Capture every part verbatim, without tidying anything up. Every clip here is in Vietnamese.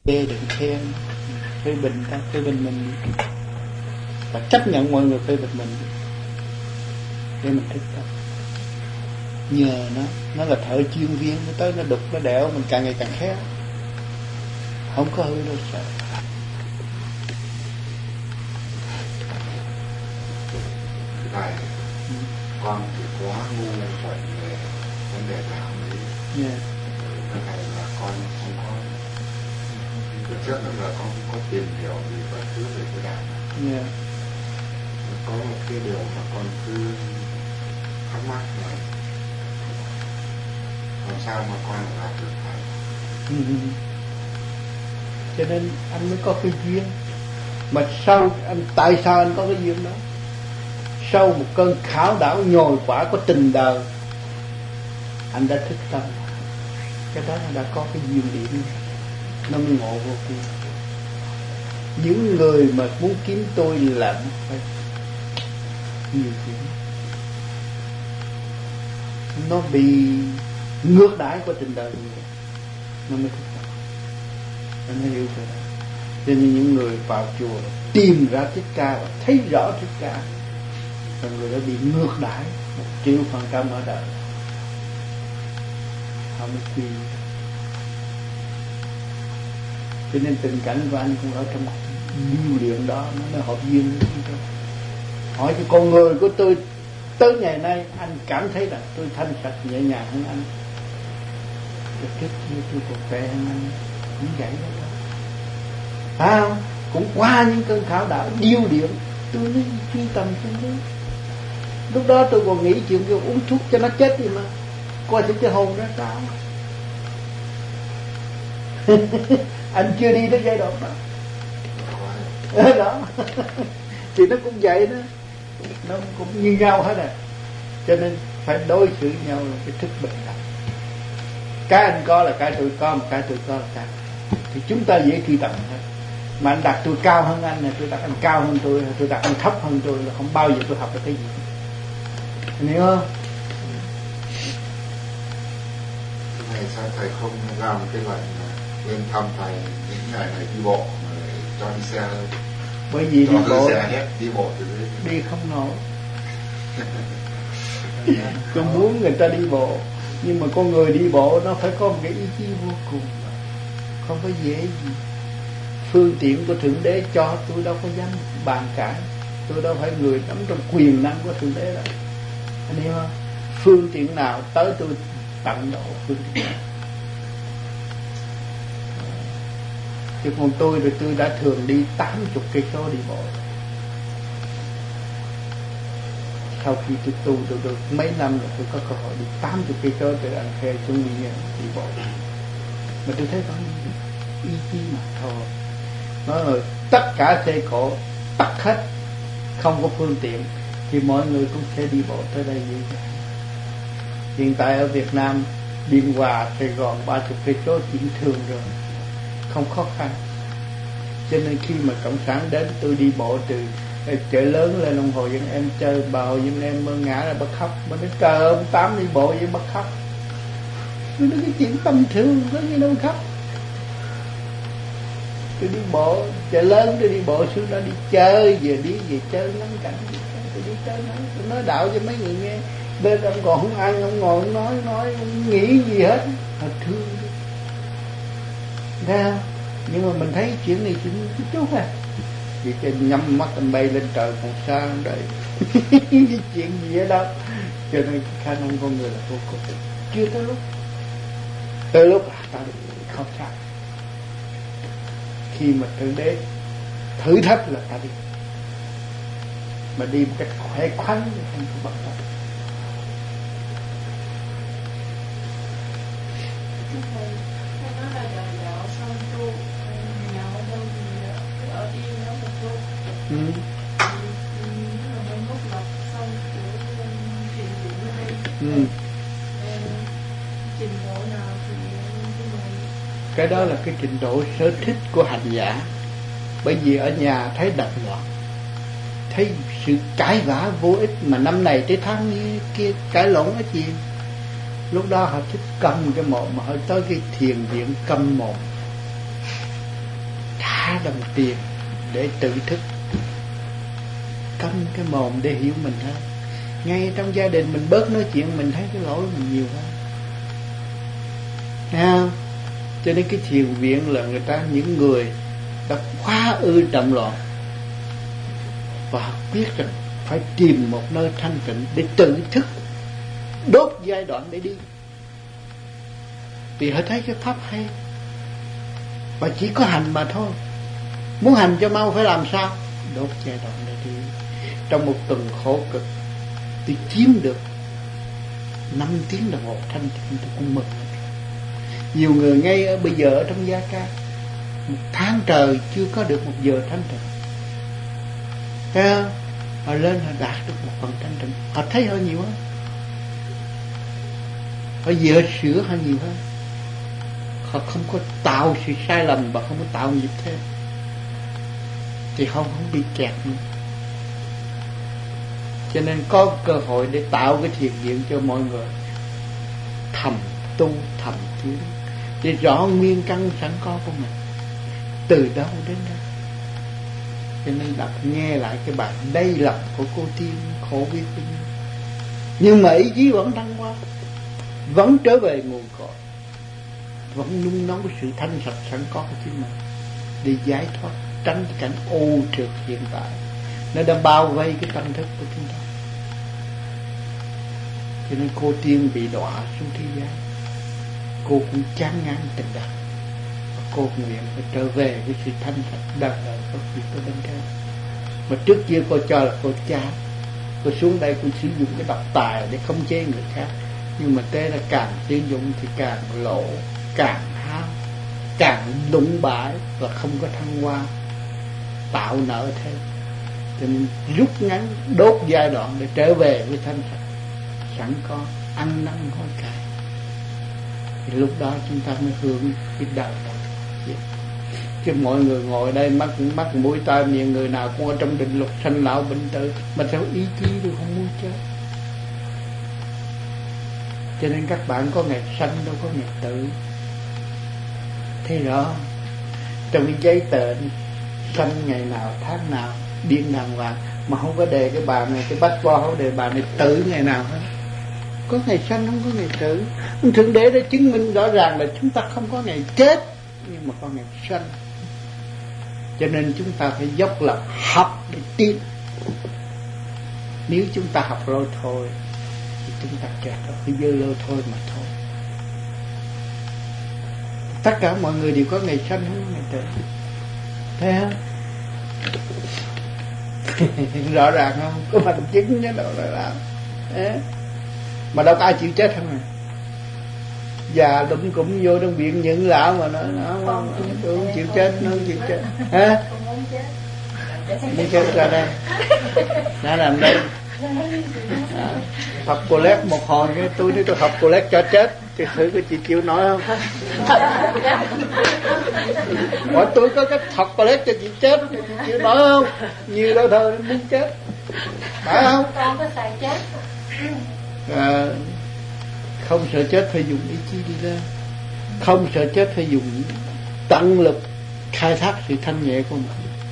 Chê đừng khen, phê bình ta, phê bình mình và chấp nhận mọi người phê bình mình để mình thức tâm. Nhờ nó, nó là thợ chuyên viên, nó tới nó đục nó đẽo mình càng ngày càng khéo, không có hư đâu sợ. Thầy, ừ. Con thì quá ngu vậy về vấn đề đạo lý. Yeah. Thầy là con không có, thực chất là con không có tìm hiểu gì bất cứ về cái đạo này. Yeah. Có một cái điều mà con cứ thắc mắc là làm sao mà con gặp được thầy. Ừ. Cho nên anh mới có cái duyên. Mà sau anh, tại sao anh có cái duyên đó? Sau một cơn khảo đảo nhồi quả của tình đời, anh đã thức tâm. Cái đó là đã có cái duyên điểm, nó mới ngộ vô cùng. Những người mà muốn kiếm tôi là phải nhiều chuyện, nó bị ngược đãi của tình đời nhiều, nó mới thức tâm, nó mới hiểu cái đó. Cho nên những người vào chùa tìm ra Thích Ca và thấy rõ Thích Ca, là người đã bị ngược đãi một triệu phần trăm ở đời, họ mới quy. Cho nên tình cảnh của anh cũng ở trong điêu luyện đó, nó mới hợp duyên với chúng tôi. Hỏi cho con người của tôi tới ngày nay, anh cảm thấy là tôi thanh sạch nhẹ nhàng hơn anh. Trước trước kia tôi còn trẻ hơn anh, cũng vậy đó. Phải không? Cũng qua những cơn khảo đảo điêu luyện, tôi mới truy tầm xuống đó. Lúc đó tôi còn nghĩ chuyện kêu uống thuốc cho nó chết đi mà, coi thử cái hồn ra sao. Anh chưa đi đến giai đoạn đó. Đó. Thì nó cũng vậy đó, nó cũng như nhau hết à. Cho nên phải đối xử nhau là cái thức bình đẳng. Cái anh có là cái tôi có, mà cái tôi có là cái, thì chúng ta dễ truy tầm hết. Mà anh đặt tôi cao hơn anh, tôi đặt anh cao hơn tôi, tôi đặt anh thấp hơn tôi, là không bao giờ tôi học được cái gì. Anh hiểu không? Thầy sao thầy không ra một cái lệnh lên thăm thầy những ngày này đi bộ mà cho đi xe hơn? Bởi vì đi bộ xe hết, đi bộ từ dưới đi không nổi. Tôi muốn người ta đi bộ, nhưng mà con người đi bộ nó phải có một cái ý chí vô cùng, không có dễ gì. Phương tiện của Thượng Đế cho, tôi đâu có dám bàn cãi, tôi đâu phải người nắm trong quyền năng của Thượng Đế đâu. Anh hiểu không? Phương tiện nào tới tôi tận độ phương tiện nào. Chứ còn tôi rồi tôi đã thường đi tám mươi cây số đi bộ. Sau khi tôi tu được, được mấy năm rồi, tôi có cơ hội đi tám mươi cây số từ An Khê xuống đi, đi bộ. Mà tôi thấy có ý chí mà thôi. Nói rồi tất cả xe cộ tắt hết, không có phương tiện, thì mọi người cũng sẽ đi bộ tới đây vậy. Hiện tại ở Việt Nam, Biên Hòa, Sài Gòn ba mươi cây số chuyện thường rồi, không khó khăn. Cho nên khi mà cộng sản đến, tôi đi bộ từ chợ lớn lên Long Hồ dân em chơi, bào dân em mơ ngã là bắt khóc. Mà đến trời ơi, ông Tám đi bộ vậy bắt khóc. Tôi nói cái chuyện tâm thương, có gì đâu khóc. Tôi đi bộ chợ lớn, tôi đi bộ xuống đó đi chơi, về đi về chơi ngắm cảnh, tôi đi chơi nói, tôi nói đạo cho mấy người nghe. Bên ông còn không ăn, ông ngồi ông nói nói không nghĩ gì hết, thật thương. Thấy không? Nhưng mà mình thấy chuyện này chuyện chút à, vì cái nhắm mắt anh bay lên trời còn xa không đây. Cái chuyện gì ở đâu. Cho nên khả năng con người là vô cùng, chưa tới lúc. Tới lúc à, ta không sao. Khi mà Thượng Đế thử thách là ta đi, mà đi một cách khỏe khoắn, không có bất tâm. Ừ. Ừ. Cái đó là cái trình độ sở thích của hành giả. Bởi vì ở nhà thấy đập loạn, thấy sự cãi vã vô ích, mà năm này tới tháng kia cãi lộn cái gì. Lúc đó họ thích cầm cái mồm, mà họ tới cái thiền viện cầm mồm. đồng tiền để tự thức, câm cái mồm để hiểu mình hơn. Ngay trong gia đình mình bớt nói chuyện, mình thấy cái lỗi mình nhiều hơn. Thấy không? Cho nên cái thiền viện là người ta, những người đã quá ư đậm loạn và biết rằng phải tìm một nơi thanh tịnh để tự thức, đốt giai đoạn để đi. Vì họ thấy cái pháp hay và chỉ có hành mà thôi. Muốn hành cho mau phải làm sao? Đốt giai đoạn để đi. Trong một tuần khổ cực tôi chiếm được năm tiếng đồng hồ thanh tịnh, tôi cũng mừng. Nhiều người ngay ở bây giờ ở trong Gia Ca, một tháng trời chưa có được một giờ thanh tịnh. Thấy không? Họ lên họ đạt được một phần thanh tịnh, họ thấy họ nhiều hơn, họ dựa sửa họ nhiều hơn. Họ không có tạo sự sai lầm và không có tạo nghiệp thêm, thì họ không bị kẹt nữa. Cho nên có cơ hội để tạo cái thiền viện cho mọi người thầm tu, thầm tiến, để rõ nguyên căn sẵn có của mình từ đâu đến đâu. Cho nên đọc nghe lại cái bài Đây Lòng của cô Tiên khổ biết bao nhiêu, nhưng mà ý chí vẫn thăng hoa, vẫn trở về nguồn cội, vẫn nung nấu sự thanh sạch sẵn có của chính mình để giải thoát, tránh cái cảnh ô trượt hiện tại nó đã bao vây cái tâm thức của chúng ta. Cho nên cô Tiên bị đọa xuống thế gian, cô cũng chán ngán tình đời, cô nguyện phải trở về với sự thanh sạch đời đời bất diệt ở bên trên. Mà trước kia cô cho là cô chán, cô xuống đây cô sử dụng cái độc tài để khống chế người khác, nhưng mà thế là càng sử dụng thì càng lỗ, càng hao, càng lũng bại và không có thăng hoa, tạo nợ thêm. Cho nên rút ngắn, đốt giai đoạn để trở về với thanh sạch sẵn có, ăn năn hối cải. Thì lúc đó chúng ta mới hướng cái đời đó. Chứ mọi người ngồi đây mắt mắt mũi tai miệng, người nào cũng ở trong định luật sanh lão bệnh tử, mà sao ý chí tôi không muốn chết. Cho nên các bạn có ngày sanh đâu có ngày tử. Thế rõ trong cái giấy tờ sanh ngày nào tháng nào điên đàng hoàng, mà không có đề cái bà này, cái bách bo không đề bà này tử ngày nào hết. Có ngày sanh không có ngày tử. Thượng Đế đã chứng minh rõ ràng là chúng ta không có ngày chết, nhưng mà có ngày sanh. Cho nên chúng ta phải dốc lòng học để tiến. Nếu chúng ta học lôi thôi thì chúng ta kẹt ở cái dơ lôi thôi mà thôi. Tất cả mọi người đều có ngày sanh không có ngày tử. Thấy không? Rõ ràng không? Có bằng chứng chứ đâu là làm. Đấy. Mà đâu có ai chịu chết không à? Già đụng cũng vô trong viện những lão mà nói nó không, tôi không chịu chết, nó không chịu chết. Hả? Đi chết ra đây. Đã làm đây. À, học collect một hồi cái tôi nói tôi học collect cho chết, thì thử có chị chịu nói không? Hỏi tôi có cách học collect cho chị chết, chị chịu nói không? Nhiều đâu thôi muốn chết, phải không? Con có xài chết. À, không sợ chết phải dùng ý chí đi ra, không sợ chết phải dùng tận lực khai thác sự thanh nhẹ của mình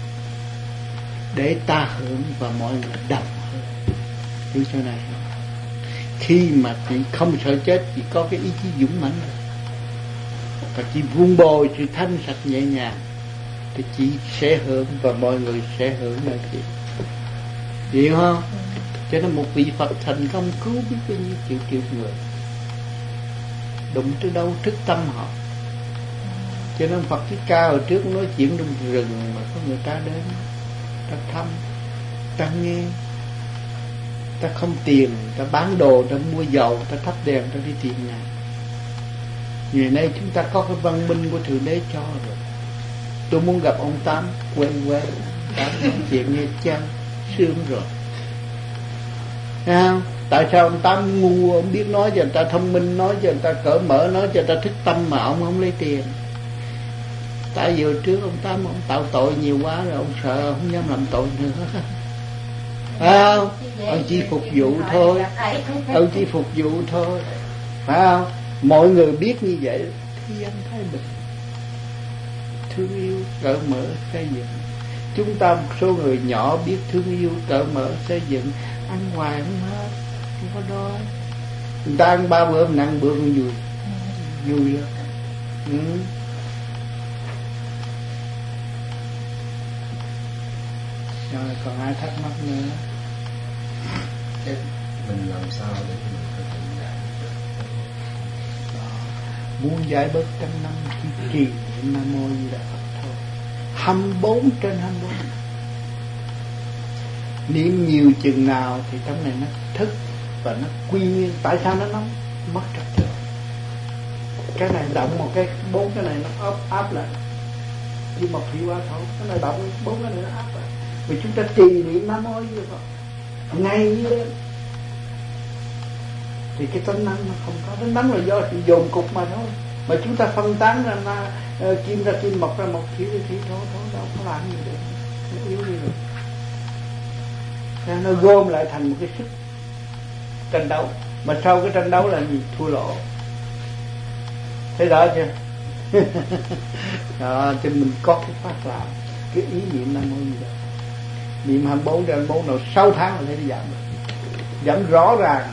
để ta hưởng và mọi người đồng hưởng. Hiểu chỗ này không? Khi mà chị không sợ chết, chị có cái ý chí dũng mãnh và chị vun bồi sự thanh sạch nhẹ nhàng, thì chị sẽ hưởng và mọi người sẽ hưởng nơi chị. Hiểu không? Cho nên một vị Phật thành công cứu biết bao nhiêu triệu triệu người, đụng tới đâu thức tâm họ. Cho nên Phật Thích Ca hồi trước nói chuyện trong rừng mà có người ta đến, ta thăm, ta nghe, ta không tiền, ta bán đồ, ta mua dầu, ta thắp đèn, ta đi tìm Ngài. Ngày nay chúng ta có cái văn minh của Thượng Đế cho rồi. Tôi muốn gặp ông Tám, quen quen, Tám nói chuyện nghe chăng, sướng rồi. Thấy không? Tại sao ông Tám ngu, ông biết nói cho người ta thông minh, nói cho người ta cởi mở, nói cho người ta thức tâm mà ông không lấy tiền? Tại vì trước ông Tám ông tạo tội nhiều quá rồi, ông sợ ông không dám làm tội nữa. Phải không? Ông chỉ phục vụ thôi, ông chỉ phục vụ thôi, phải không? Mọi người biết như vậy, thế gian thái bình, thương yêu cởi mở xây dựng. Chúng ta một số người nhỏ biết thương yêu cởi mở xây dựng, ăn hoài không hết, không có đói. Người ta ăn ba bữa mình ăn bữa cũng vui, vui lắm. Ừ. Rồi còn ai thắc mắc nữa? Thế mình làm sao để mình có thể giải đó. Muốn giải bớt trăm năm chỉ trì niệm Nam Mô Di Đà Phật thôi, hai mươi bốn trên hai mươi bốn. Niệm nhiều chừng nào thì trong này nó thức và nó quy nguyên. Tại sao nó nóng? Mất trật tự. Cái này động một cái, bốn cái này nó áp áp lại, như một thủy hóa thổ. Cái này động bốn cái này nó áp lại. Vì chúng ta trì niệm Nam Mô Di Đà Phật ngày như đêm thì cái tánh năng nó không có. Tánh năng là do sự dồn cục mà thôi. Mà chúng ta phân tán ra na, uh, kim ra kim, mọc ra mọc, thủy ra thủy, thôi thôi đâu có làm gì được, nó yếu đi rồi. Nó gom lại thành một cái sức tranh đấu. Mà sau cái tranh đấu là gì? Thua lỗ. Thấy rõ chưa? Đó, thì mình có cái phát làm cái ý niệm Nam Mô Di Đà. Niệm hai mươi bốn trên hai mươi bốn nào sáu tháng là thấy nó giảm được. Giảm rõ ràng.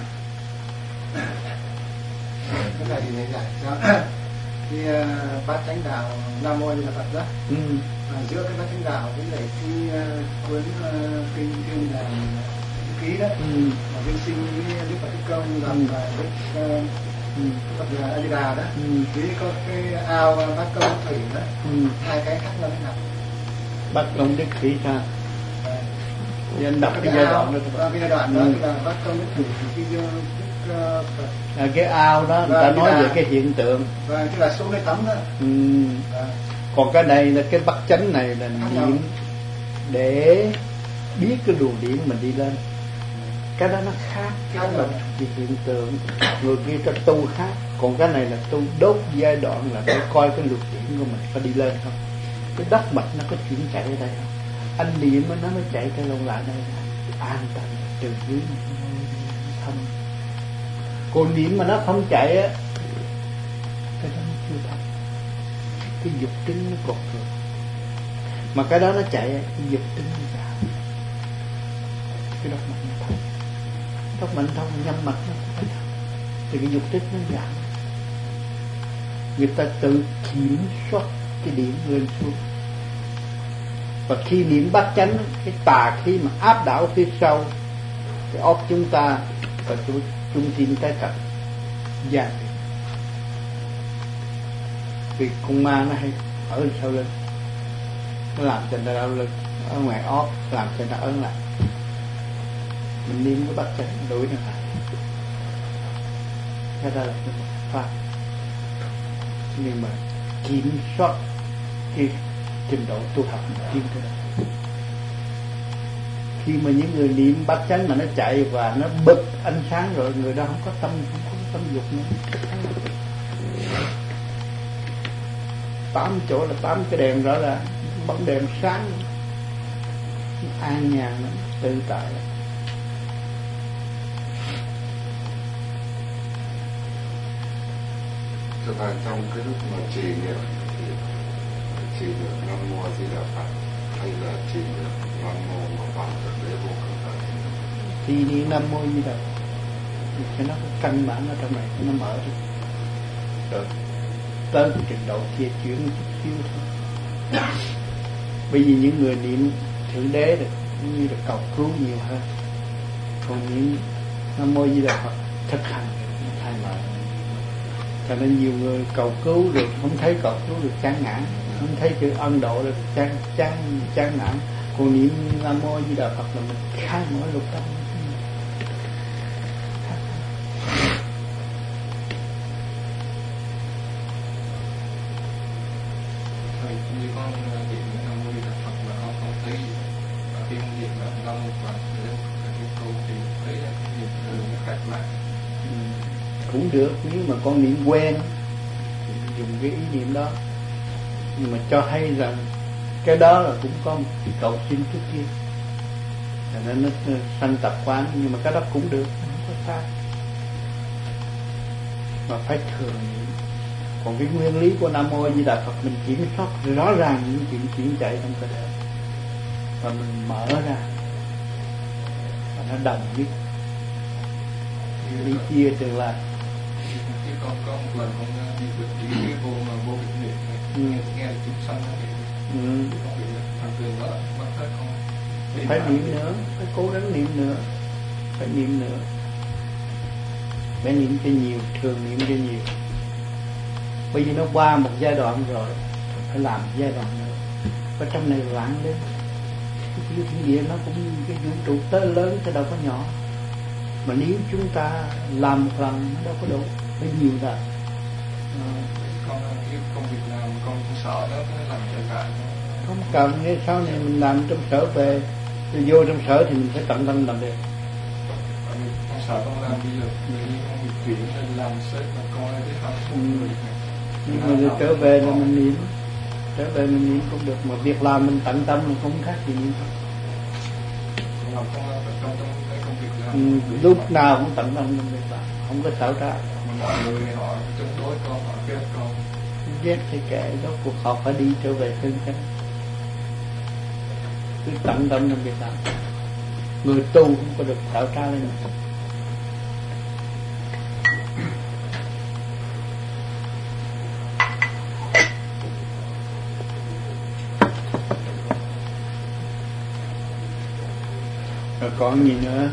Cái này thì giải sao? Khi uh, bát chánh đạo Nam Mô Di Đà Phật đó, ừ. à, giữa cái bát chánh đạo với lại cái uh, cuốn uh, kinh kinh là ký đó, ừ. mà kinh sinh với Đức Phật Thích Công gặp và ừ. Đức uh, ừ. Phật là A Di Đà đó, ừ. Với có cái ao bát công thủy đó, ừ. Hai cái khác nhau thế nào? Bát công đức thủy sao? Thì anh đọc cái, cái giai đoạn đó. Cái giai đoạn đó là bát công đức thủy thì cái À, cái ao đó người ta nói về cái hiện tượng. Vâng, tức là xuống cái tắm đó. Ừ. À. Còn cái này là cái bát chánh này là niệm để biết cái luồng điển mình đi lên. Cái đó nó khác, cái đó là cái hiện tượng. Người kia cho tu khác. Còn cái này là tu đốt giai đoạn là để coi cái luồng điển của mình có đi lên không. Cái đất mạch nó có chuyển chạy ở đây không. Anh niệm nó mới chạy cái lông lại đây, an tâm từ dưới thâm. Còn niệm mà nó không chạy á, cái đó nó chưa thông. Cái dục trứng nó cột rồi. Mà cái đó nó chạy, cái dục trứng nó giảm. Cái đốc mạch nó thông. Đốc mạch thông, nhâm mạch nó phải thông. Thì cái dục trứng nó giảm. Người ta tự kiểm soát cái điểm lên xuống. Và khi niệm bát chánh, cái tà khí mà áp đảo phía sau cái óc chúng ta và trung tim trái cạnh gian. Vì con ma nó hay ở sau lưng, nó làm cho nó đau lưng, ở ngoài óc làm cho nó ớn lại. Mình niệm cái bát chánh đuổi nó lại. Thế đó là cái pháp. Nhưng mà kiểm soát cái trình độ tu học mình tiến tới đó. Khi mà những người niệm bát chánh mà nó chạy và nó bật ánh sáng rồi, người đó không có tâm, không có tâm dục nữa. Tám chỗ là tám cái đèn rõ ràng, bóng đèn sáng, an nhàn lắm, tự tại lắm. Cho nên trong cái lúc mà trì niệm trì được Nam Mô Di Đà Phật hay là trì được Nam Mô mà bằng được lễ vô cực lạc. Thì niệm Nam Mô Di Đà Phật thì cái nó có căn bản ở trong này, nó mở đi. Rồi tới cái trình độ kia chuyển chút xíu thôi. Bởi vì những người niệm Thượng Đế là như là cầu cứu nhiều hơn. Còn niệm Nam Mô Di Đà Phật thực hành nó thay đổi. Cho nên nhiều người cầu cứu được không thấy cầu cứu được chán ngán, không thấy chữ ân độ được chán chán chán nản. Còn niệm Nam Mô Di Đà Phật là mình khai mở lục tâm. Thầy như con niệm Nam Mô Di Đà Phật mà con không thấy khi niệm Nam Mô Phật để cái câu thì thấy là niệm nó khác lại. Cũng được, nếu mà con niệm quen dùng cái ý niệm đó, nhưng mà cho hay rằng cái đó là cũng có một cầu xin trước kia, cho nên nó sanh tập quán. Nhưng mà cái đó cũng được, không có sai, mà phải thường niệm. Còn cái nguyên lý của Nam Mô A Di Đà Phật mình kiểm soát rõ ràng những chuyện chuyển chạy trong cơ thể và mình mở ra và nó đồng nhất đi chia tương lai. Chứ con có một lần con đi được đi cái vô mà vô bệnh viện nghe nghe được chúng sanh thì con bị thằng thường đó mất hết con. Phải niệm nữa, phải cố gắng niệm nữa, phải niệm nữa, phải niệm cho nhiều, thường niệm cho nhiều. Bây giờ nó qua một giai đoạn rồi, phải làm giai đoạn nữa. Ở trong này loạn lên, cái thiên địa nó cũng cái vũ trụ tới lớn chứ đâu có nhỏ. Mà nếu chúng ta làm một lần nó đâu có đủ, phải nhiều lần. À, con cái công việc nào con sợ đó phải làm trở lại. Không cần, nếu sau này mình làm trong sở về, rồi vô trong sở thì mình phải tận tâm làm được. Con sợ con làm bây giờ mình con bị chuyển nên làm sếp mà coi cái hạnh phúc người. Nhưng mà rồi trở về là mình niệm, trở về mình niệm cũng được, mà việc làm mình tận tâm mình không khác gì niệm. Làm con trong trong cái công việc làm. Ừ, lúc nào cũng tận tâm trong việc làm, không có xảo trá. Mọi người họ chống đối con, họ ghét con. Ghét thì kệ, đó cuộc họ phải đi trở về chân chánh. Cứ tận tâm trong việc làm. Người tu không có được xảo trá lên. Rồi còn gì nữa?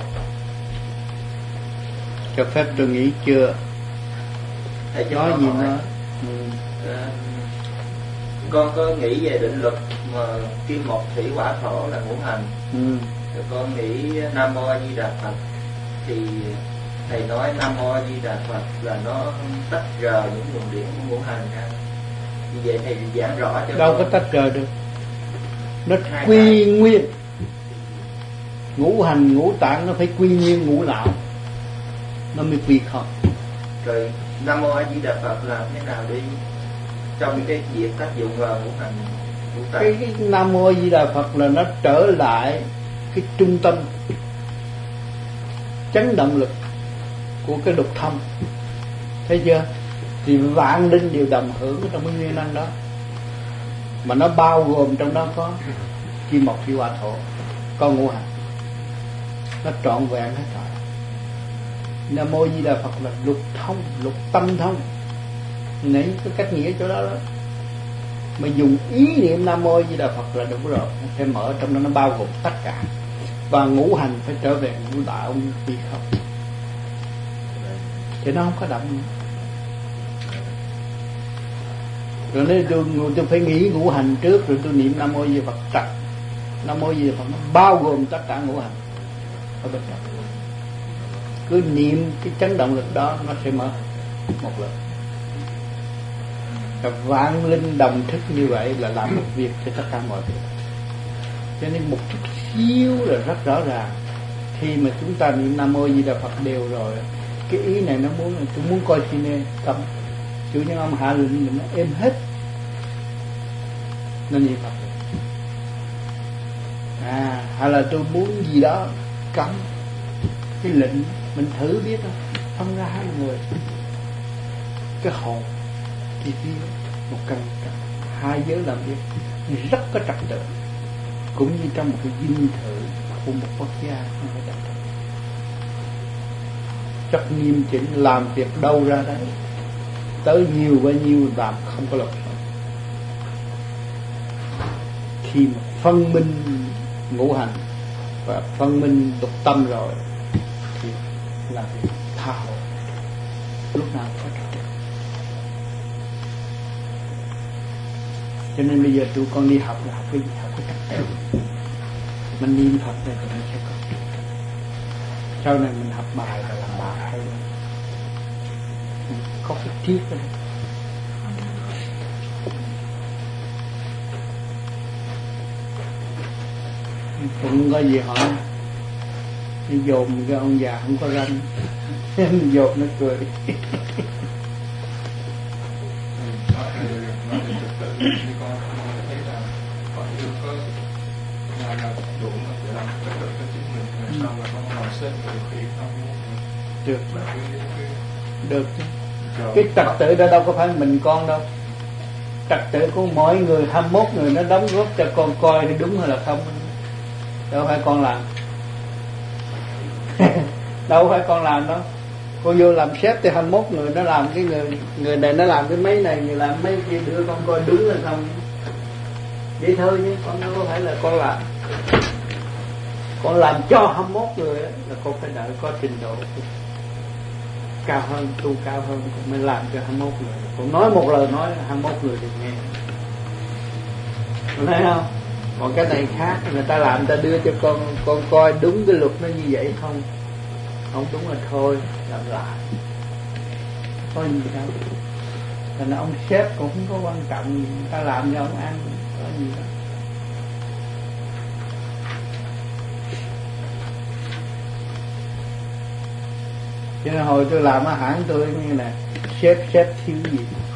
Cho phép tôi nghĩ chưa? Thầy cho nói con gì hỏi. nữa? Ừ. À, con có nghĩ về định luật mà kim mộc thủy hỏa thổ là ngũ hành. Ừ. Rồi con nghĩ Nam Mô A Di Đà Phật thì thầy nói Nam Mô A Di Đà Phật là nó tách rời những nguồn điển của ngũ hành ra. Như vậy thầy giảng rõ cho đâu con. có tách rời được, nó Hai quy cái. Nguyên ngũ hành ngũ tạng nó phải quy nguyên ngũ lão nó mới quy không. Rồi Nam Mô A Di Đà Phật làm thế nào đi trong cái việc tác dụng vào ngũ hành ngũ tạng? Cái, cái Nam Mô A Di Đà Phật là nó trở lại cái trung tâm chấn động lực của cái đục thông, thấy chưa? Thì vạn linh đều đồng hưởng trong cái nguyên năng đó, mà nó bao gồm trong đó có kim mộc thủy hỏa thổ, có ngũ hành, nó trọn vẹn hết rồi. Nam Mô Di Đà Phật là lục thông, lục tâm thông. Nãy cái cách nghĩa chỗ đó đó, mà dùng ý niệm Nam Mô Di Đà Phật là đúng rồi. Nó sẽ mở trong đó, nó bao gồm tất cả. Và ngũ hành phải trở về ngũ đạo phi không, thì nó không có động nữa. Rồi nếu tôi, tôi phải nghĩ ngũ hành trước, rồi tôi niệm Nam Mô Di Đà Phật trật. Nam Mô Di Đà Phật nó bao gồm tất cả ngũ hành ở bên trong. Cứ niệm cái chấn động lực đó, nó sẽ mở một lần. Và vạn linh đồng thức như vậy là làm một việc cho tất cả mọi việc. Cho nên một chút xíu là rất rõ ràng. Khi mà chúng ta niệm Nam Mô Di Đà Phật đều rồi, cái ý này nó muốn là tôi muốn coi cine cầm chủ nhân ông hạ lệnh mình nó êm hết, nó niệm Phật. À, hay là tôi muốn gì đó cấm cái lệnh, mình thử biết không, phân ra hai người, cái hồn thì kia một căn hai giới làm việc rất có trật tự, cũng như trong một cái dinh thự của một quốc gia không có trật tự, rất nghiêm chỉnh, làm việc đâu ra đấy, tới nhiều bao nhiêu làm không có lộn xộn. Khi mà phân minh ngũ hành và phân minh đục tâm rồi thì là việc tha hồ, lúc nào có trật tự. Cho nên bây giờ tụi con đi học là học cái gì? Học cái trật tự. Mình niệm Phật rồi thì mình sẽ có. Sau này mình học bài và làm bài hay luôn. Có cái triết đó. Cũng có gì hỏi, đi dồn cái ông già không có ranh, dồn nó cười. Thì con thấy là con chưa có nhà nào đủ để làm trật tự cho chính mình, sau là con làm sếp rồi khi không được, được chứ. Cái trật tự đó đâu có phải mình con đâu, trật tự của mỗi người hai mươi mốt người nó đóng góp cho con coi thì đúng hay là không, đâu phải con làm. Đâu phải con làm đâu. Con vô làm sếp thì hai mươi mốt người nó làm cái người người này nó làm cái mấy này, người làm mấy kia, đưa con coi đúng hay không. Vậy thôi chứ con đâu có phải là con làm. Con làm cho hai mươi mốt người đó, là con phải đợi có trình độ cao hơn, tu cao hơn con mới làm cho hai mươi mốt người. Con nói một lời nói hai mươi mốt người được nghe, con thấy không? Còn cái này khác, người ta làm, người ta đưa cho con con coi đúng cái luật nó như vậy không, không đúng là thôi làm lại, có gì đâu. Thành ra ông sếp cũng không có quan trọng, người ta làm cho ông ăn, có gì đâu. Cho nên hồi tôi làm ở hãng tôi như nè, sếp sếp thiếu gì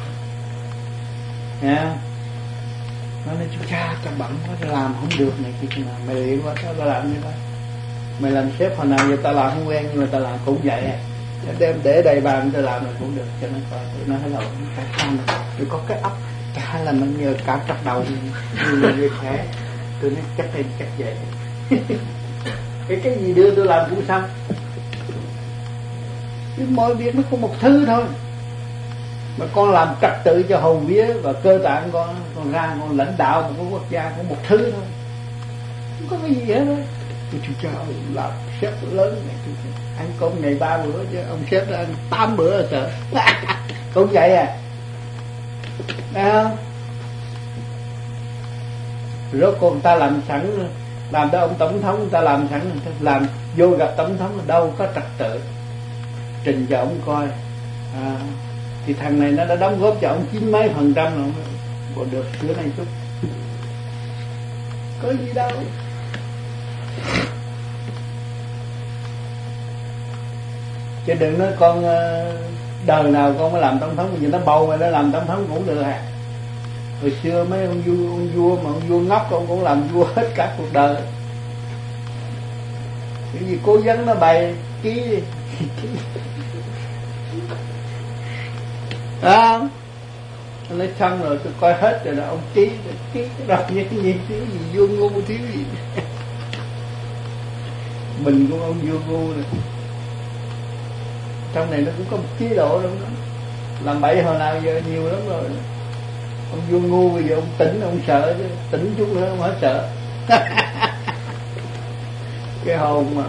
nha, nó nói chú cha tao bận quá, tao làm không được này kia nào, mày luyện quá tao làm như vậy. Mày làm sếp hồi nào giờ tao làm không quen, nhưng mà tao làm cũng vậy à. Đem để đầy bàn tao làm là cũng được. Cho nên coi tôi nói là phải không, tôi có cái óc cha là mình nhờ cả trật đầu như là người khỏe. Tôi nói chắc đây chắc vậy. cái cái gì đưa tôi làm cũng xong, chứ mọi việc nó có một thứ thôi. Mà con làm trật tự cho hầu vía và cơ bản con con ra con lãnh đạo một cái quốc gia có một thứ thôi, không có cái gì hết đó. Tôi chú cha làm sếp lớn này, ăn cơm ngày ba bữa chứ ông sếp đã ăn tám bữa rồi sợ. Cũng vậy à, thấy không? Rốt cuộc người ta làm sẵn, làm cho ông tổng thống người ta làm sẵn, làm vô gặp tổng thống đâu có trật tự, trình cho ông coi à, thì thằng này nó đã đóng góp cho ông chín mấy phần trăm rồi, bộ được sửa này chút, có gì đâu. Chứ đừng nói con đời nào con mới làm tổng thống, bây giờ nó bầu mà nó làm tổng thống cũng được à. Hồi xưa mấy ông vua, ông vua mà ông vua ngốc ông cũng làm vua hết cả cuộc đời. Cái gì cố vấn nó bày ký đi. À, nó nói xong rồi tôi coi hết rồi là ông ký, ký cái đầu như cái gì, thiếu gì vua ngu thiếu gì. Mình của ông vua ngu này. Trong này nó cũng có một chế độ lắm đó. Làm bậy hồi nào giờ nhiều lắm rồi. Ông vua ngu bây giờ ông tỉnh, ông sợ chứ. Tỉnh chút nữa ông hết sợ. Cái hồn mà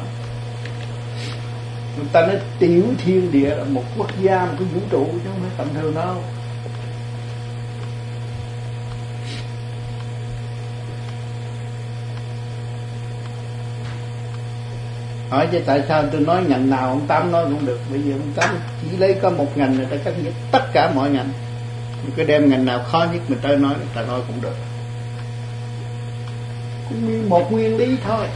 người ta nói tiểu thiên địa là một quốc gia, một cái vũ trụ, chứ không phải tầm thường đâu. Hỏi chứ tại sao tôi nói ngành nào ông Tám nói cũng được. Bây giờ ông Tám chỉ lấy có một ngành người ta cắt nghĩa tất cả mọi ngành. Cái đem ngành nào khó nhất mình tới nói, người ta nói cũng được. Cũng một nguyên lý thôi.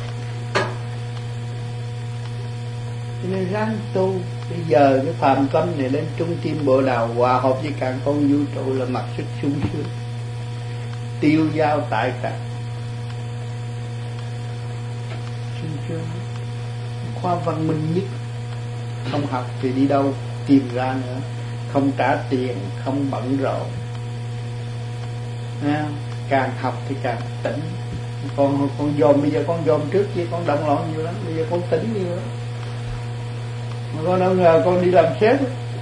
Cho nên ráng tu. Bây giờ cái phàm tâm này lên trung tim bộ đào, hòa hợp với cả con vũ trụ là mặc sức sung sướng, tiêu dao tại cả sung sướng. Khoa văn minh nhất. Không học thì đi đâu tìm ra nữa. Không trả tiền, không bận rộn. À, càng học thì càng tỉnh. Con con dòm bây giờ con dòm trước kia con động loạn nhiều lắm, bây giờ con tỉnh nhiều lắm. Mà con đâu ngờ con đi làm sếp.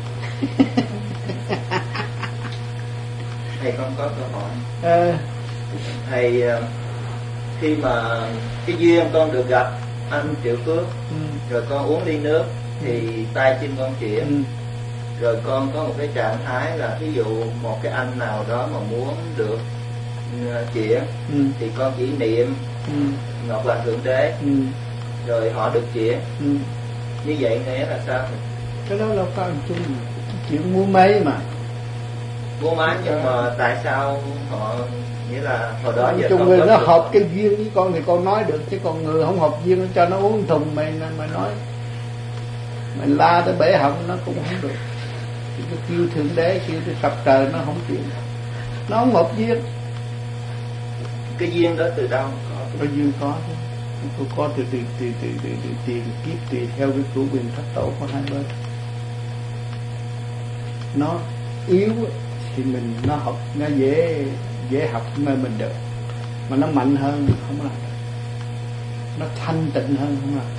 Thầy con có câu hỏi. À. Thầy, khi mà cái duyên con được gặp anh Triệu Phước, ừ. rồi con uống ly nước thì tay chân con chuyển, ừ. rồi con có một cái trạng thái là ví dụ một cái anh nào đó mà muốn được chuyển, ừ. thì con chỉ niệm ừ. Ngọc Hoàng Thượng Đế, ừ. rồi họ được chuyển, ừ. như vậy nghĩa là sao? Cái đó là có chung chuyện mua máy mà mua máy, nhưng mà tại sao họ, nghĩa là hồi đó giờ chung người nó hợp cái duyên với con thì con nói được, chứ còn người không hợp duyên nó cho nó uống thùng mày mày nói mày la tới bể họng nó cũng không được. Cái kêu Thượng Đế, kêu tới sập trời nó không chịu, nó không hợp duyên. Cái duyên đó từ đâu có? Cái duyên có chứ, tôi có từ từ từ từ từ từ tiền kiếp, tùy theo cái chủ quyền thất tổ của hai bên. nó yếu thì mình nó học nó dễ dễ học mà mình được, mà nó mạnh hơn không làm được, nó thanh tịnh hơn không làm.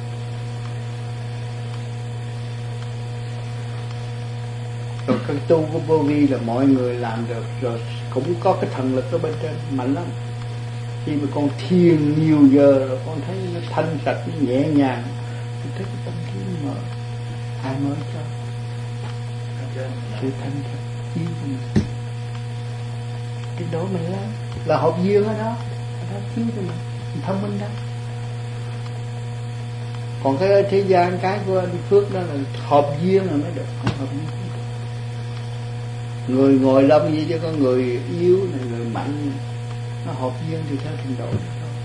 Rồi cái tu của vô vi là mọi người làm được, rồi cũng có cái thần lực ở bên trên mạnh lắm. Khi mà con thiền nhiều giờ rồi con thấy nó thanh sạch, nó nhẹ nhàng, con thấy cái tâm trí mở. Ai mới cho sự thanh sạch ý của mình. Cái đó mình là là hợp duyên ở đó, ở đó chiếu cho mình, mình thông minh đó. Còn cái thế gian cái của anh Phước đó là hợp duyên là mới được, không hợp duyên không được. Người ngồi lâm vậy chứ có người yếu này, người mạnh này, nó hợp duyên thì theo trình độ đó.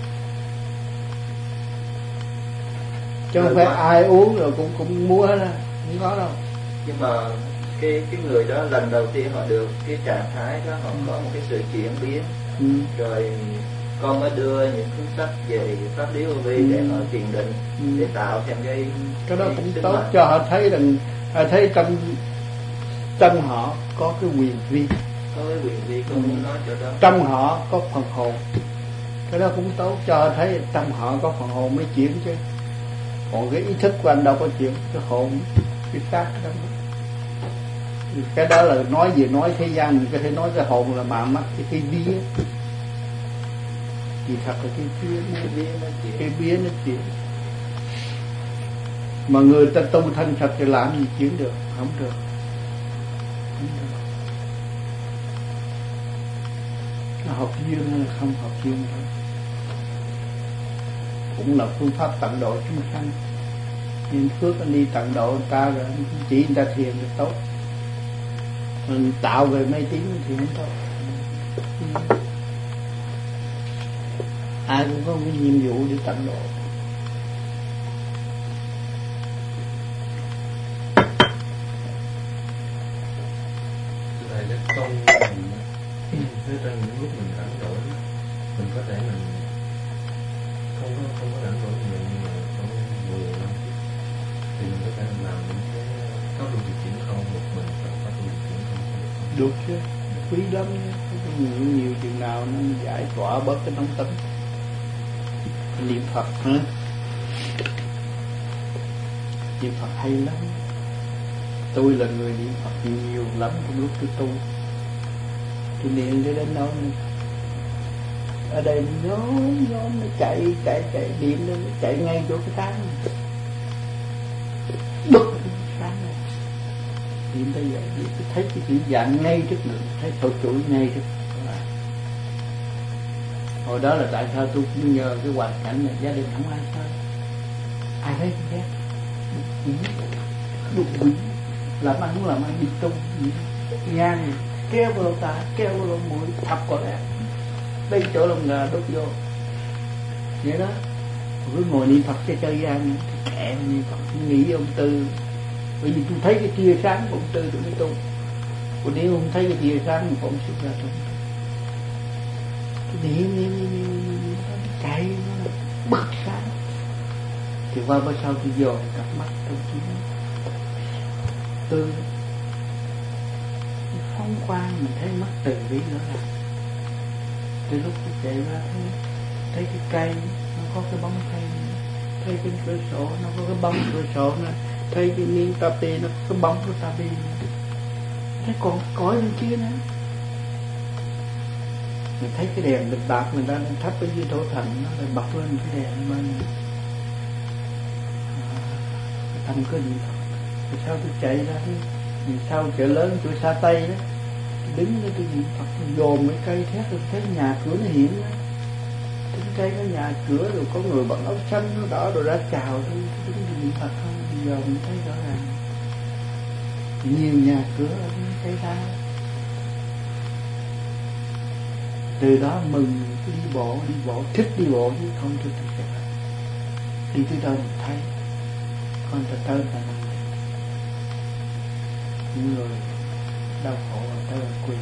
Chứ không phải ai uống rồi cũng cũng mua hết á, không có đâu. Nhưng mà cái cái người đó lần đầu tiên họ được cái trạng thái đó, họ có một cái sự chuyển biến, ừ. Rồi con mới đưa những cuốn sách về pháp lý vô vi, ừ. Để họ thiền định, ừ. Để tạo thành cái cái đó cũng tốt mạnh. Cho họ thấy rằng họ thấy trong trong họ có cái quyền vi, có cái quyền vi, con muốn nói chỗ đó. Trong họ có phần hồn, cái đó cũng tốt cho họ thấy trong họ có phần hồn mới chuyển chứ. Còn cái ý thức của anh đâu có chuyển, cái hồn cái xác đó. Cái đó là nói về nói thế gian, mình có thể nói cái hồn là mà mắt cái cái vía, thì thật là cái vía nó cái vía nó chuyển. Mà người ta tu thanh sạch thì làm gì chuyển được, không được, không được. Nó hợp duyên hay là không hợp duyên thôi, cũng là phương pháp tận độ chúng sanh. Nhưng Phước anh đi tận độ người ta rồi chỉ người ta thiền được tốt, mình tạo về mê tín thì không tốt. Ai cũng có một nhiệm vụ để tận độ. Thầy cái công mình với trong những lúc mình rảnh rỗi, mình có thể mình không có không có rảnh rỗi nhiều, nhưng mà trong mười năm thì mình có thể làm những cái pháp luân điều khiển không một mình, và pháp luân điều khiển không được chứ, quý lắm. Nhiều nhiều chừng nào nó giải tỏa bớt cái nóng tính. Niệm Phật hả? Niệm Phật hay lắm. Tôi là người niệm Phật nhiều lắm trong lúc tôi tu. Tôi niệm để đến đâu nữa. Ở đây nhóm nhóm nó chạy chạy chạy điện nó chạy ngay chỗ cái tán bực sáng này. Điện bây giờ tôi thấy cái chữ dạng ngay trước nữa, thấy thổ chuỗi ngay trước. Hồi đó là tại sao tôi cũng nhờ cái hoàn cảnh này, gia đình không ai sao, ai thấy cũng ghét, đục quỷ, làm ăn không làm ăn đi tung, nhang kéo vào lỗ tai, kéo vào lỗ mũi, thập có lẽ, đây chỗ lông gà đốt vô, vậy đó. Cứ ngồi niệm Phật cho chơi gian, kệ niệm Phật nghĩ ông Tư, bởi vì tôi thấy cái tia sáng của ông Tư tôi mới tu, còn nếu không thấy cái tia sáng thì không xuất ra tu. Niệm niệm niệm niệm chạy nó bật sáng, thì qua bữa sau tôi dồn cặp mắt trong trí tư phóng quang, mình thấy mắt từ bi nữa là từ lúc tôi chạy ra thấy thấy cái cây nó có cái bóng cây, thấy cái cửa sổ nó có cái bóng cửa sổ nữa, thấy cái miếng tapi nó có cái bóng của tapi, thấy còn cõi bên kia nữa. Mình thấy cái đèn mình bạc mình đang thắp ở dưới thổ thần, nó lại bật lên cái đèn bên à, tâm có niệm Phật. Rồi sao tôi chạy ra đi, vì sao chợ lớn chỗ xa Tây đó, tôi đứng đó tôi niệm Phật, tôi dồn mấy cây thét, tôi thấy nhà cửa nó hiện đó, đứng cây nó nhà cửa rồi có người bận áo xanh nó đỏ rồi ra chào, tôi đứng tôi niệm Phật không, bây giờ mình thấy rõ ràng nhiều nhà cửa ở cây ra. Từ đó mừng, đi bộ, đi bộ, thích đi bộ chứ không thích đi xe. Đi tới đâu mình thấy, con ta tới là những người đau khổ tới là quyền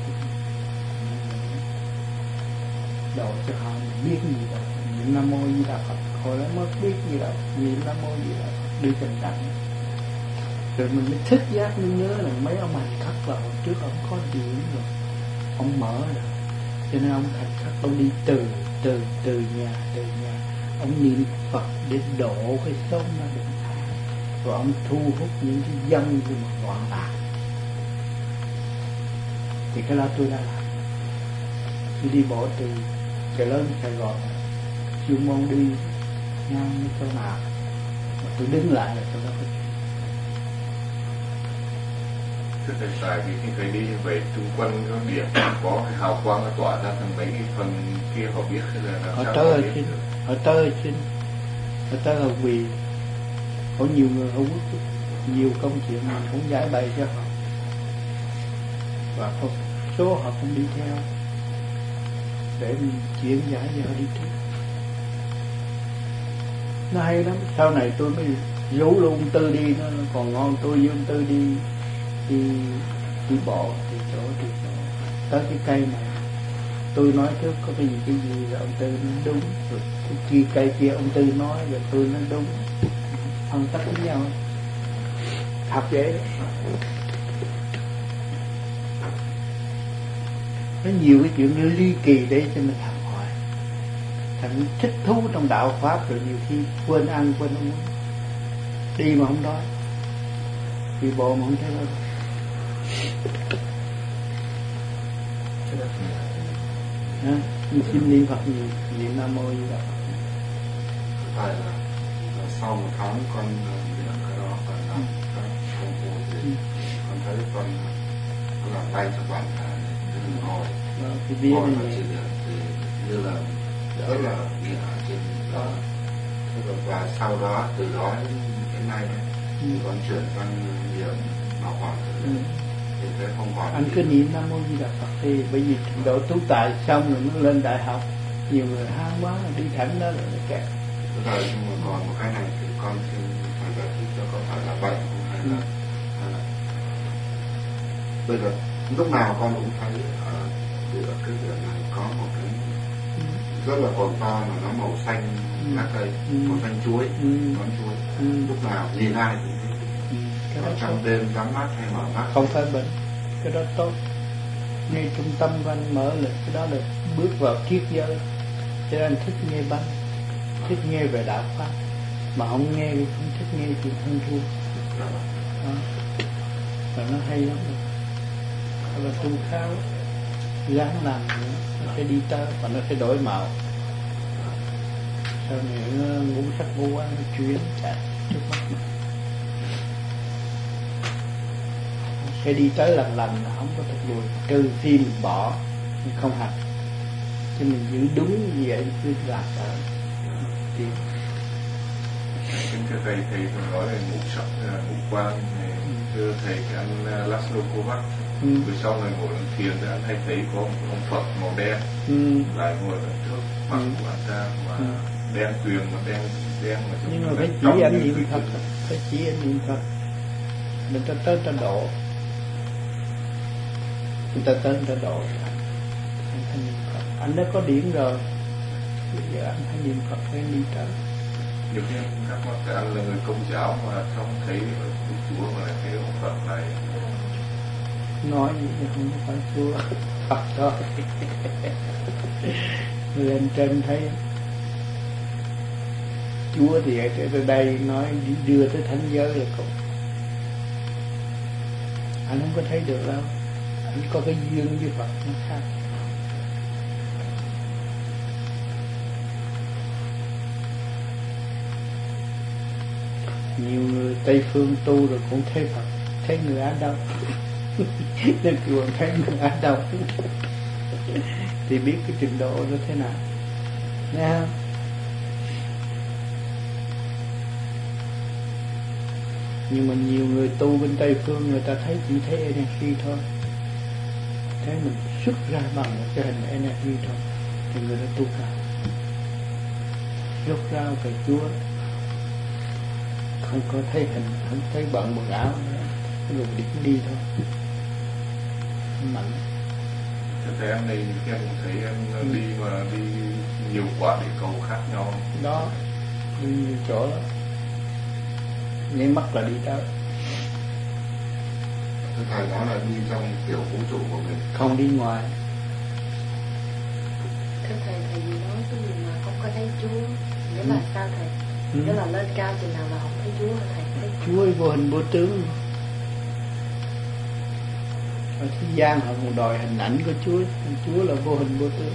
độ cho họ biết gì đâu. Niệm Nam Mô Di Đà Phật, hồi đó mới biết gì đâu, niệm Nam Mô Di Đà Phật, đi tình đặng. Rồi mình mới thức giác mới nhớ là mấy ông hành khắc là hồi trước ông có điện rồi, ông mở rồi, cho nên ông hành khắc ông đi từ từ từ nhà từ nhà, ông niệm Phật để độ cái số nó được thả, rồi ông thu hút những cái dân của một loạn lạc. Thì cái đó tôi đã làm. Tôi đi bộ từ Chợ Lớn Sài Gòn, chuyên môn đi ngang cái chỗ nào mà tôi đứng lại là tôi đó có chuyện. Thưa thầy, tại vì khi thầy đi về trung quân có điểm có cái hào quang nó tỏa ra thành mấy cái phần kia họ biết hay là làm họ sao tới họ ở biết trên, được? họ tới ở trên, họ tới ở vì có nhiều người họ quốc nhiều công chuyện mình cũng giải bày cho họ, và một số họ cũng đi theo để mình chuyển giải cho họ đi trước. Nó hay lắm. Sau này tôi mới rủ luôn ông Tư đi, nó còn ngon. Tôi với ông Tư đi đi đi bộ thì chỗ thì chỗ tới cái cây này tôi nói trước có cái gì cái gì rồi ông Tư nói đúng, rồi cái kia cây kia ông Tư nói rồi tôi nói đúng, phân tích với nhau học vậy đó. Có nhiều cái chuyện ly kỳ để cho mình học hỏi, thành thích thú trong đạo pháp, rồi nhiều khi quên ăn quên uống, đi mà không đói, đi bộ mà không thấy đâu. À, xin niệm Phật nhiều, niệm Nam Mô Di Đà Phật. Thầy là sau một tháng con niệm cái đó con làm các công phu gì, con thấy con con làm tay cho bạn đừng ngồi ngồi ở trên đường thì như là đỡ là bị ở trên đó. Và sau đó từ đó đến nay thì con chuyển sang niệm Bảo Hoàng rồi. Thì thế không còn anh cứ niệm Nam Mô Di Đà Phật đi, bởi vì trình độ tú tài xong rồi mới lên đại học, nhiều người ham quá đi thẳng đó rồi kẹt. Rồi nhưng mà còn một cái này thì con xin phải giải thích cho con, phải là bệnh không hay là, hay là bây giờ lúc nào con cũng thấy ở ở cái việc này có một cái rất là còn to mà nó màu xanh lá cây, màu xanh chuối, con chuối, lúc nào nhìn ai thì cái đó trong đêm nhắm mắt hay mở mắt không phải bệnh, cái đó tốt. Ngay trung tâm của anh mở là cái đó là bước vào triết giới, cho nên anh thích nghe băng, thích nghe về đạo pháp, mà không nghe không thích nghe chuyện hơn thua đó. Và nó hay lắm rồi. Đó là tu khao ráng làm nữa, nó sẽ đi tới và nó sẽ đổi màu. Sau này nó ngũ sắc vô quan nó chuyển chạy trước mắt mình, sẽ đi tới lần lần là không có thật lùi, trừ khi mình bỏ mình không hành, chứ mình giữ đúng như vậy cứ làm tới thì. Kính thưa thầy, thầy còn nói về ngũ sắc ngũ quan này, thưa thầy cái anh Laszlo Kovacs, ừ. Từ sau này ngồi làm thiền thì anh hay thấy có một ông Phật màu đen, ừ. Lại ngồi ở trước mặt ừ. của anh ta mà ừ. đen tuyền mà đen đen mà nhưng mà phải chỉ anh niệm Phật, phải chỉ anh niệm Phật, mình ta tới ta độ, người ta tới người ta độ, anh phải niệm Phật. Anh đã có điểm rồi, bây giờ anh phải niệm Phật phải đi tới. Nhiều khi các bác anh là người Công giáo mà không thấy Chúa mà lại thấy ông Phật này. Nói gì thì không phải Chúa, Phật thôi. Lên trên thấy Chúa thì ở trên đây nói đưa tới thánh giới là cũng anh không có thấy được đâu. Anh có cái duyên với Phật nó khác. Nhiều người Tây phương tu rồi cũng thấy Phật, thấy người Á Đông. Nên kêu thấy người Á Đông thì biết cái trình độ nó thế nào, nghe không? Nhưng mà nhiều người tu bên Tây phương người ta thấy chỉ thấy energy thôi, thấy mình xuất ra bằng một cái hình energy thôi thì người ta tu cao. Rút ra về Chúa không có thấy hình, không thấy bận quần áo nữa, rồi đi đi thôi, mạnh. Thế em này em thấy em ừ. đi mà đi nhiều quả địa cầu khác nhau đó, đi nhiều chỗ lắm, nhảy mắt là đi tới. thầy đó là đi trong tiểu vũ trụ của mình, không đi ngoài. Thưa thầy, thầy gì nói cái gì mà không có thấy Chúa, nghĩa là sao thầy? Ừ. Nghĩa là lên cao chừng nào mà không thấy Chúa hả thầy? Thấy Chúa vô hình vô tướng. Ở thế gian họ còn đòi hình ảnh của Chúa, Chúa là vô hình vô tướng,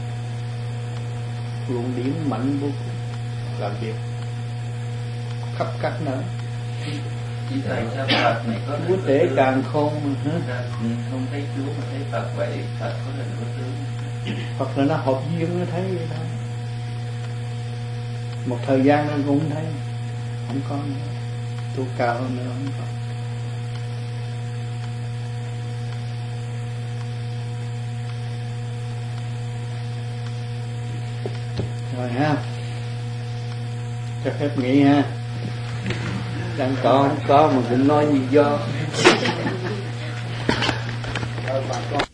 luồng điển mạnh vô cùng, làm việc khắp các nơi. Chỉ thầy sao Phật này có Chúa tể càng khôn mà hả? Không thấy Chúa mà thấy Phật vậy, Phật có hình vô tướng. Hoặc là nó hợp duyên nó thấy vậy thôi. Một thời gian nó cũng thấy, không có nữa. Tu cao hơn nữa không có. Rồi ha, cho phép nghỉ ha. Chẳng có không có mà cũng nói gì do. Rồi bà con